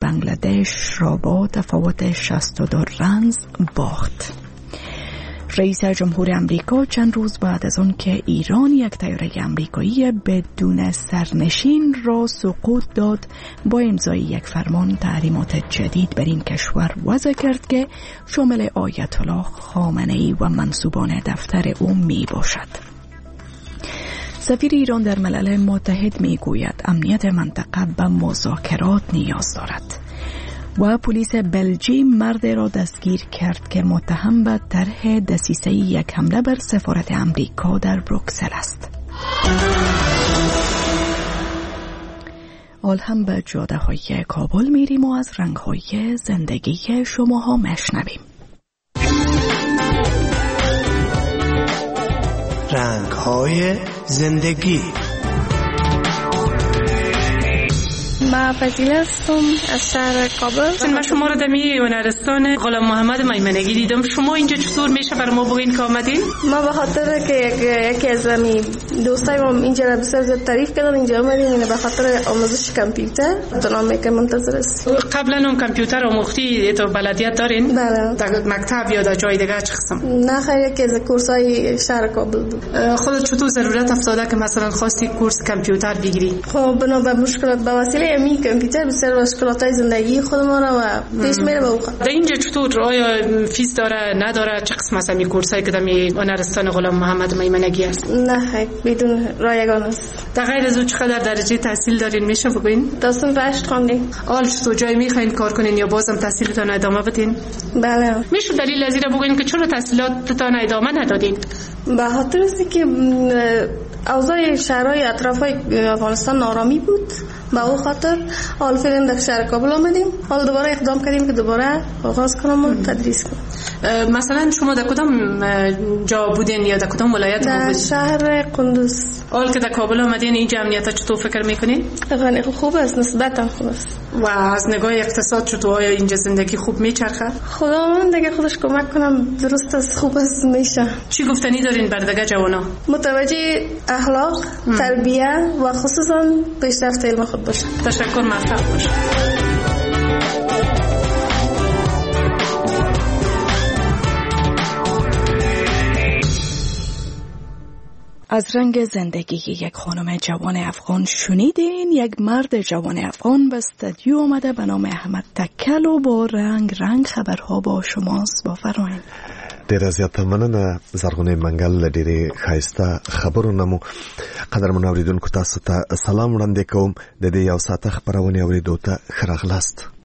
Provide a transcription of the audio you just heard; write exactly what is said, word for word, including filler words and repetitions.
بنگلادش را با تفاوت شصت و دو رنز باخت. رئیس جمهور امریکا چند روز بعد از آن که ایران یک طیاره امریکایی بدون سرنشین را سقوط داد با امضای یک فرمان تحریمات جدید بر این کشور وضع کرد که شامل آیت الله خامنه‌ای و منصوبان دفتر او می باشد. سفیر ایران در ملل متحد می گوید امنیت منطقه به مذاکرات نیاز دارد و پلیس بلژیک مرد را دستگیر کرد که متهم به طرح دسیسه یک حمله بر سفارت امریکا در بروکسل است. حال هم به جاده های کابل میریم و از رنگ های زندگی شماها مشنویم. رنگ های زندگی. ما فضیله هستم از شهر کابل. من شما رو در هنرستان غلام محمد میمنگی دیدم. شما اینجا چطور میشه بر ما بگین که آمدین؟ ما به خاطر که یکی از می دوستای ما اینجا را بسیار زیاد تعریف کردن اینجا آمدیم به خاطر آموزش کامپیوتر. دونم که منتظر است. قبلا هم کامپیوتر آموختی تو بلدیت دارین؟ بله. در مکتب یا در جای دیگه چه قسم؟ نه خیر یکی از کورسای شهر کابل بود. خودت چطور ضرورت افتاده که مثلا خواستی کورس کامپیوتر بگیری؟ خب بنا به مشکلات به وسیله می کامپیوتر بسیار مشکلات زندگی خود ما را و پیش میره به او. در اینجا چطور آیا فیس داره نداره چه قسم است این کورسایی که در هنرستان غلام محمد میمنگی است؟ نه بدون رایگان است. در غیر از او چقدر درجه تحصیل دارین میشه بگین؟ تا صنف هشت خواندیم. حال چطور جای میخواین کار کنین یا بازم تحصیلتان ادامه بدین؟ بله. میشه دلیل از این بگین که چرا تحصیلاتتان ادامه ندادین؟ به خاطر است که اوضاع شهرهای اطرافای افغانستان نارامی بود. با او خاطر حال فعلا در شهر کابل آمدیم. حال دوباره اقدام کردیم که دوباره آغاز کنم و تدریس کنم. مثلا شما در کدام جا بودین یا در کدام ولایت بودین؟ در شهر قندوز. حال که در کابل آمدین این جمعیت چطور فکر میکنین؟ خیلی خوب است، نسبتا خوب است. و از نگاه اقتصاد چطور آیا اینجا زندگی خوب میچرخه؟ خدا من دیگه خودش کمک کنم درست است خوب است میشه. چی گفتنی دارین بر دیگه جوانا؟ متوجه اخلاق، تربیت و خصوصا پیشرفت علم خود باشه. تشکر، موفق باشه. از رنگ زندگی یک خانم جوان افغان شنیدین. یک مرد جوان افغان به استودیو آمده به نام احمد تکل و با رنگ رنگ خبرها با شماست. بفرمایید. ډیره زیاته مننه زرغونې منګل له ډیرې ښایسته خبرونه مو. قدرمنو اورېدونکو تاسو ته سلام وړاندې کوم. د دې یو ساعته خپرونې اورېدو ته ښه راغلاست.